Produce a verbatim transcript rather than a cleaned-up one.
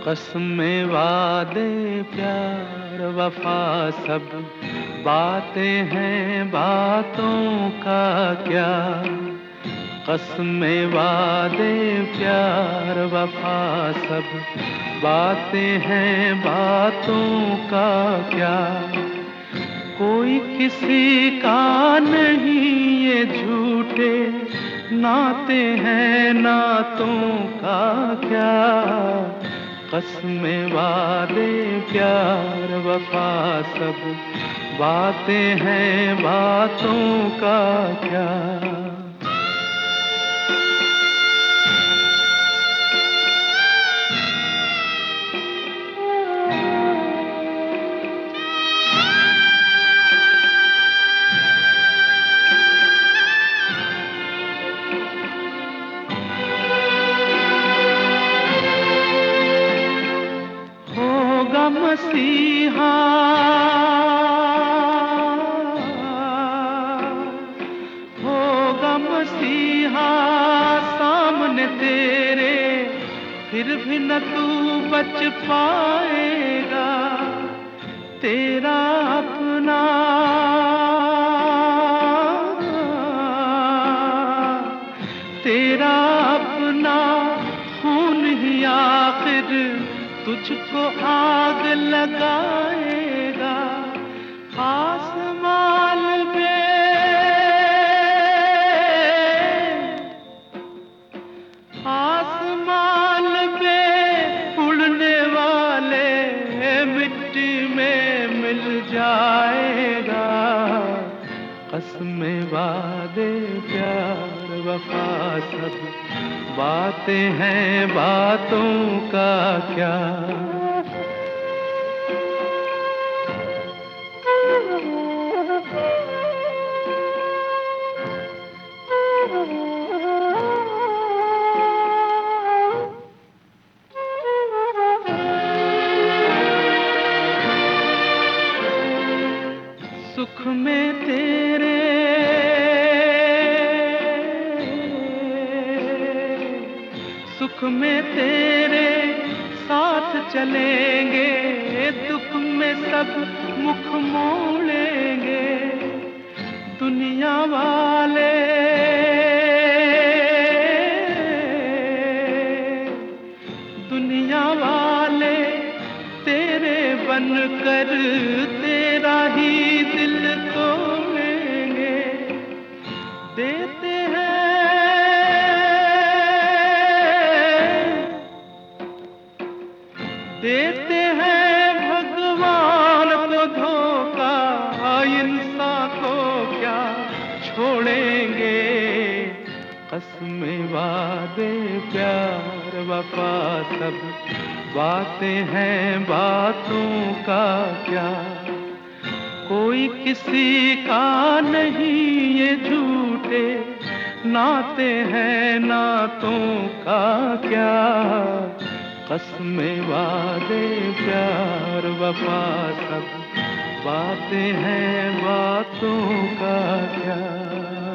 कसमें वादे प्यार वफा सब बातें हैं, बातों का क्या। कसमें वादे प्यार वफा सब बातें हैं, बातों का क्या। कोई किसी का नहीं ये झूठे नाते हैं, नातों का क्या। कसमें वादे प्यार वफा सब बातें हैं, बातों का क्या। मसीहा होगा मसीहा सामने तेरे, फिर भी न तू बच पाएगा। तेरा अपना तेरा अपना खून ही आखिर तुझको आग लगाएगा। आसमान पे आसमान पे उड़ने वाले मिट्टी में मिल जाएगा। कसमें वादे प्यार वफा सब बातें हैं, बातों का क्या। सुख में तेरे सुख में तेरे साथ चलेंगे, दुख में सब मुख मोड़ेंगे। दुनिया वाले दुनिया वाले तेरे बनकर तेरा ही दिल तोड़ेंगे। देते देते हैं भगवान को धोखा, इंसान को क्या छोड़ेंगे। कसमें वादे प्यार वफा सब बातें हैं, बातों का क्या। कोई किसी का नहीं ये झूठे नाते हैं, नातों का क्या। कसमें वादे प्यार वफा सब बातें हैं, बातों का क्या।